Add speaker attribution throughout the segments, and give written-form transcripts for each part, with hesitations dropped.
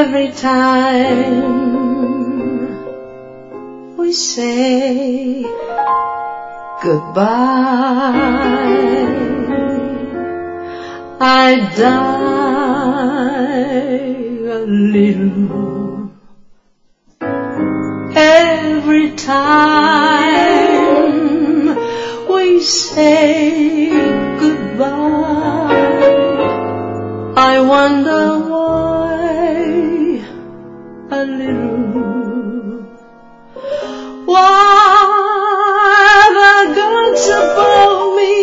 Speaker 1: every time we say goodbye, I die a little every time we say goodbye. I wonder why a little. Why the gods above me,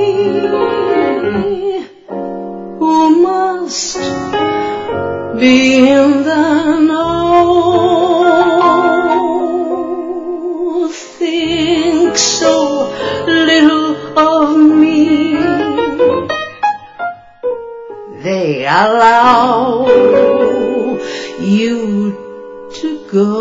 Speaker 1: who must be in the know, think so little of me. They allow you to go.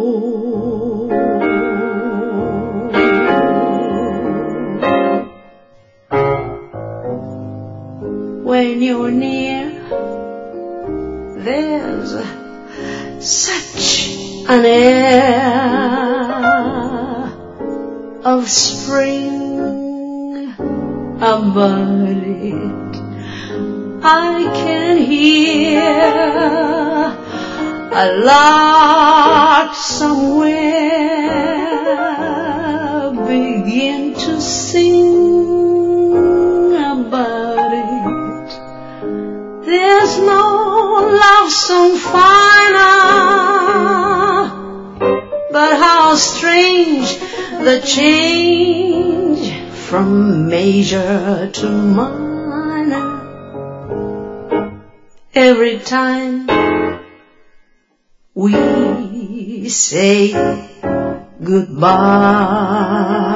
Speaker 1: When you're near, there's such an air of spring about it. I can hear a lark somewhere begin to sing about it. There's no love song finer, but how strange the change from major to minor. Every time we say goodbye.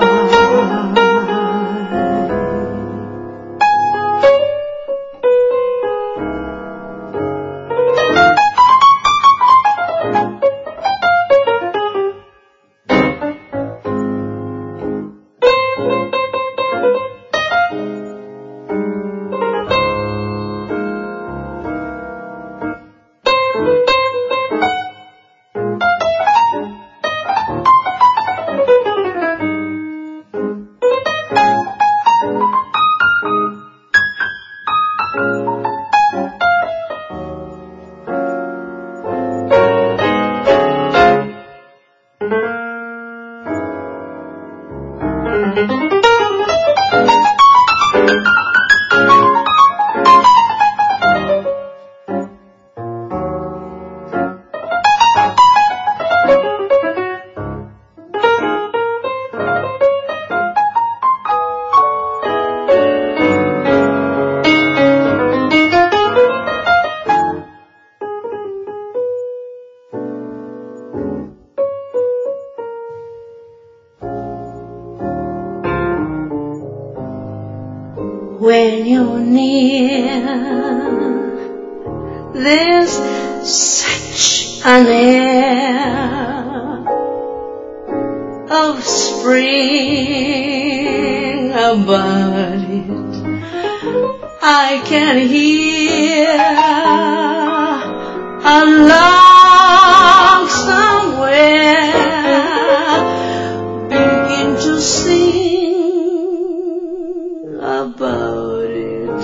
Speaker 1: When you're near, there's such an air of spring about it. I can hear a lark somewhere begin to sing about it.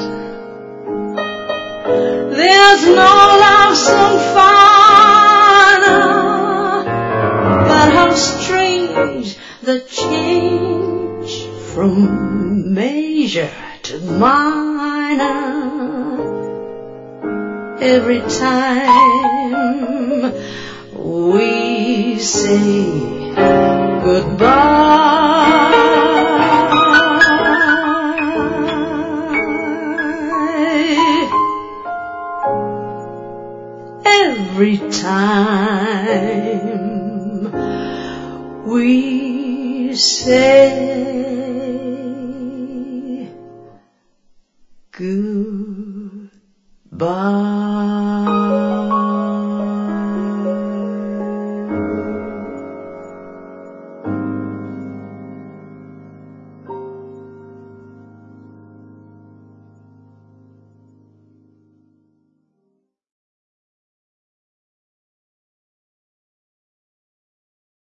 Speaker 1: There's no love song finer, but how strange the change from major to minor. Every time we say goodbye. Every time we say goodbye.